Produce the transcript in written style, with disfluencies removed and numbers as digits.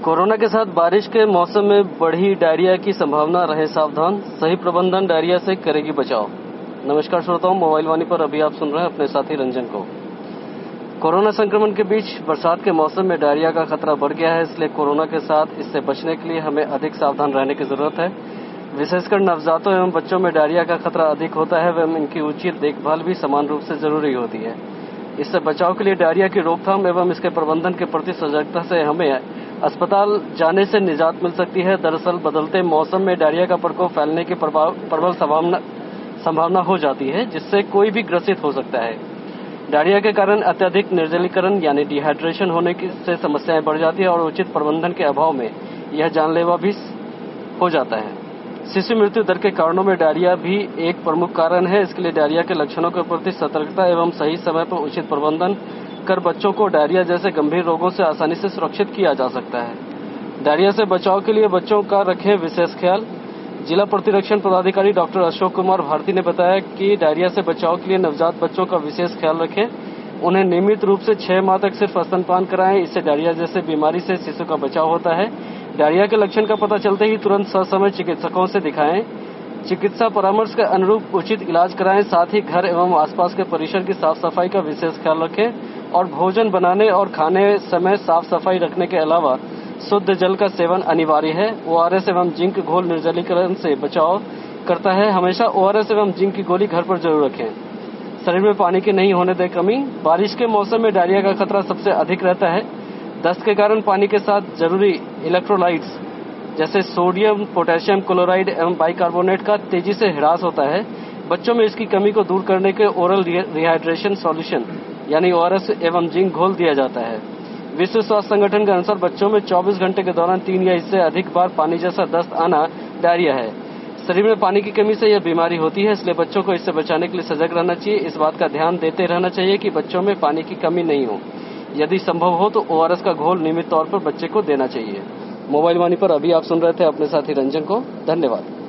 Corona के साथ बारिश के मौसम में बढ़ी डायरिया की संभावना, रहें सावधान, सही प्रबंधन डायरिया से करेगी बचाव। नमस्कार श्रोताओं, मोबाइल वाणी पर अभी आप सुन रहे हैं अपने साथी रंजन को। कोरोना संक्रमण के बीच बरसात के मौसम में डायरिया का खतरा बढ़ गया है, इसलिए कोरोना के साथ इससे बचने के लिए हमें अधिक सावधान रहने की जरूरत है। विशेषकर नवजातों एवं बच्चों में डायरिया का खतरा अधिक होता है एवं इनकी उचित देखभाल भी समान रूप से जरूरी होती है। इससे बचाव के लिए डायरिया की रोकथाम एवं इसके प्रबंधन के प्रति सजगता से हमें अस्पताल जाने से निजात मिल सकती है। दरअसल बदलते मौसम में डायरिया का प्रकोप फैलने की प्रबल संभावना हो जाती है, जिससे कोई भी ग्रसित हो सकता है। डायरिया के कारण अत्यधिक निर्जलीकरण यानी डिहाइड्रेशन होने से समस्याएं बढ़ जाती है और उचित प्रबंधन के अभाव में यह जानलेवा भी हो जाता है। शिशु मृत्यु दर के कारणों में डायरिया भी एक प्रमुख कारण है। इसके लिए डायरिया के लक्षणों के प्रति सतर्कता एवं सही समय पर उचित प्रबंधन कर बच्चों को डायरिया जैसे गंभीर रोगों से आसानी से सुरक्षित किया जा सकता है। डायरिया से बचाव के लिए बच्चों का रखें विशेष ख्याल। जिला प्रतिरक्षण पदाधिकारी डॉक्टर अशोक कुमार भारती ने बताया कि डायरिया से बचाव के लिए नवजात बच्चों का विशेष ख्याल रखें। उन्हें नियमित रूप से 6 माह तक सिर्फ स्तनपान कराएं। इससे डायरिया जैसे बीमारी से शिशु का बचाव होता है। डायरिया के लक्षण का पता चलते ही तुरंत ससमय चिकित्सकों से दिखाएं। चिकित्सा परामर्श के अनुरूप उचित इलाज कराएं। साथ ही घर एवं आसपास के परिसर की साफ सफाई का विशेष ख्याल रखें और भोजन बनाने और खाने समय साफ सफाई रखने के अलावा शुद्ध जल का सेवन अनिवार्य है। ओआरएस एवं जिंक घोल निर्जलीकरण से बचाव करता है। हमेशा ओआरएस एवं जिंक की गोली घर पर जरूर रखें। शरीर में पानी की नहीं होने दें कमी। बारिश के मौसम में डायरिया का खतरा सबसे अधिक रहता है। दस्त के कारण पानी के साथ जरूरी इलेक्ट्रोलाइट्स जैसे सोडियम, पोटेशियम क्लोराइड एवं बाइकार्बोनेट का तेजी से ह्रास होता है। बच्चों में इसकी कमी को दूर करने के ओरल रिहाइड्रेशन सॉल्यूशन यानी ओआरएस एवं जिंक घोल दिया जाता है। विश्व स्वास्थ्य संगठन के अनुसार बच्चों में 24 घंटे के दौरान 3 या इससे अधिक बार पानी जैसा दस्त आना डायरिया है। शरीर में पानी की कमी से यह बीमारी होती है, इसलिए बच्चों को इससे बचाने के लिए सजग रहना चाहिए। इस बात का ध्यान देते रहना चाहिए कि बच्चों में पानी की कमी नहीं हो। यदि संभव हो तो ओआरएस का घोल नियमित तौर पर बच्चे को देना चाहिए। मोबाइल वाणी पर अभी आप सुन रहे थे अपने साथी रंजन को। धन्यवाद।